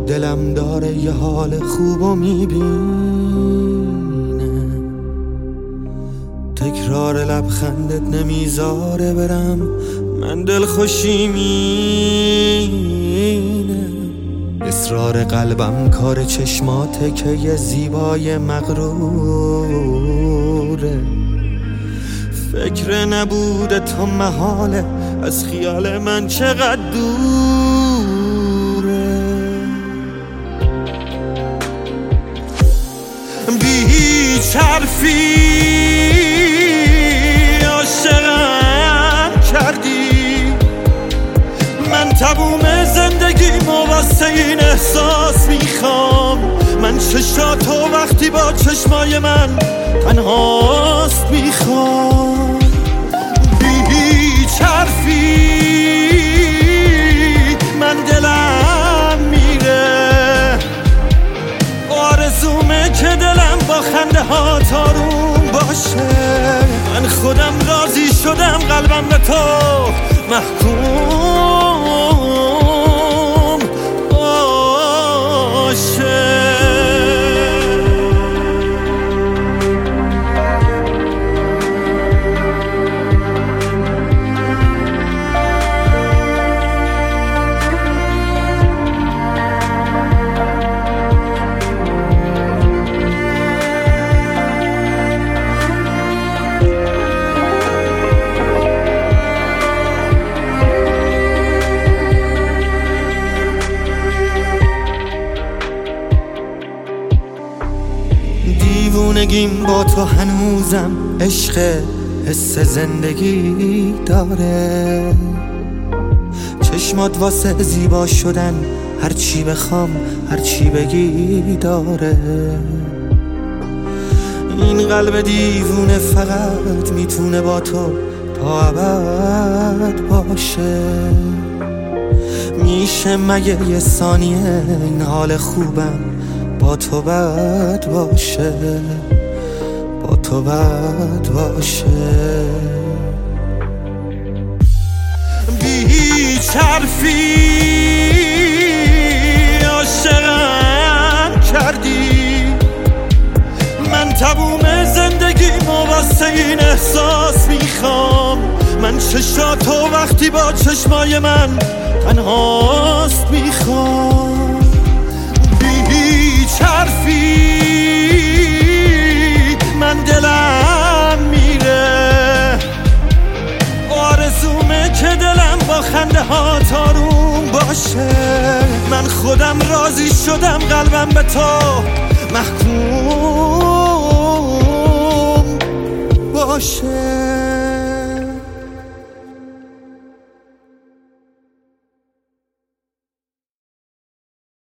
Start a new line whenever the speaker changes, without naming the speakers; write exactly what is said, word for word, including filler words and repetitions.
دلم داره یه حال خوبو میبینه، تکرار لبخندت نمیذاره برم، من دل خوشی مینه. اصرار قلبم کار چشماته که یه زیبای مغروره، فکر نبوده تو محاله، از خیال من چقدر دوره. بیهیچ حرفی عاشقم کردی، من تموم زندگیمو واسه این احساس میخوام، من چشاتو وقتی با چشمای من تنهاست میخوام. بی هیچ حرفی من دلم میره، آرزومه که دلم با خنده ها تارون باشه، من خودم راضی شدم قلبم به تو محکوم باشه. دیوونگیم با تو هنوزم عشق حس زندگی داره، چشمات واسه زیبا شدن هر چی بخوام هر چی بگی داره. این قلب دیوونه فقط میتونه با تو تا ابد باشه، میشه مگه یه ثانیه این حال خوبم با تو بد باشه، با تو بد باشه. بی هیچ حرفی عاشقم کردی، من تموم زندگیمو واسه این احساس میخوام، من چشاتو وقتی با چشمای من تنهاست میخوام. حرفی من دلم میره، آرزومه که دلم با خنده ها تارون باشه، من خودم راضی شدم قلبم به تو محکوم باشه.